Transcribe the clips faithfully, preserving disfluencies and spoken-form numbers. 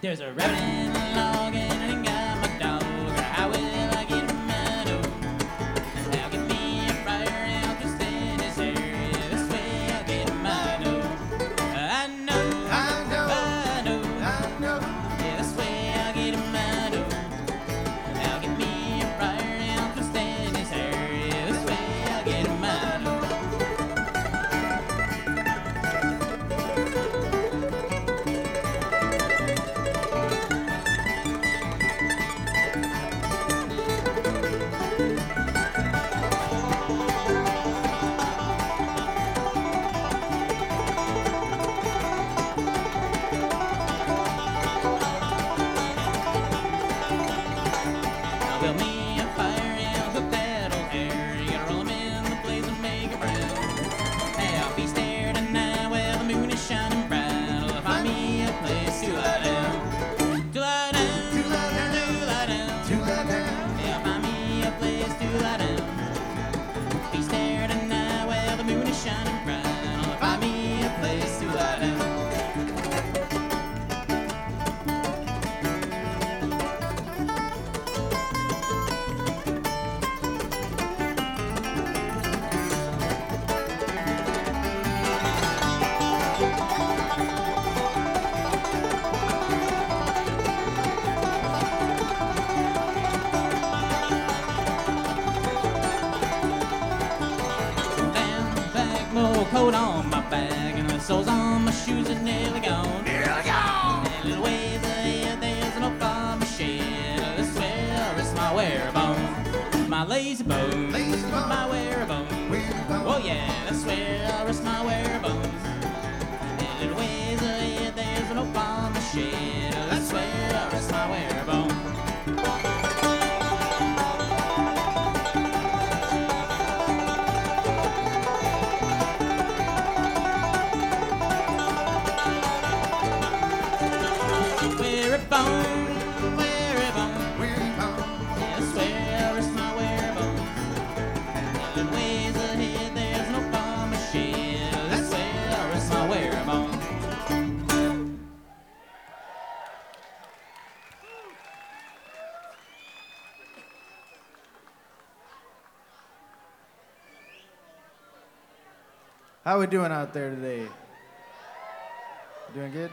There's a rabbit in the log and I ain't got my dog. How will I get my dog? I'll get me a fire out just in this area. This way I'll get my dog. I know, I know, I know, I know. yeah, this way I'll get my dog. I'll get me a fire out just in this area. This way I'll get my dog. I'll build me a fire and cook that old hair. You gotta roll 'em in the blaze and make it brown. Hey, I'll be there tonight where the moon is shining bright. I'll find me a place to lie down. To lie down, To lie down. to lie down. To lie down. Yeah, I'll find me a place to lie down. Be there tonight where the moon is shining bright. I'll find me a place to lie down. Down the back, more coat on my back, and the soles on my shoes are nearly gone. Nearly gone. And little ways ahead, there's an old farmer shed. This where is my wear bone, my lazy bone, Lazy bone. my wear bone. Wear bone. Oh yeah, that's where I rest my wear bones. And little ways ahead, there's an old farmer shed. That's where I rest my wear bone. Wear a bone, wear a bone. Wear bone. Yeah, that's where I rest my wear bones. And ways ahead, there's no farmer shed. That's where I rest my wear bones. How we doing out there today? Doing good?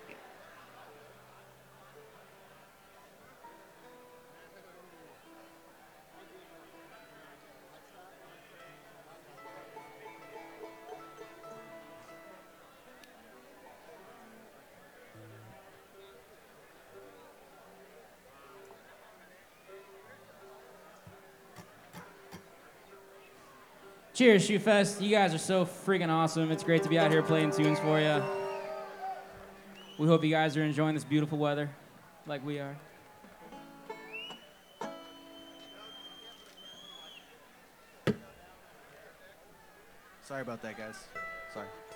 Cheers, Shoe Fest. You guys are so freaking awesome. It's great to be out here playing tunes for you. We hope you guys are enjoying this beautiful weather like we are. Sorry about that, guys. Sorry.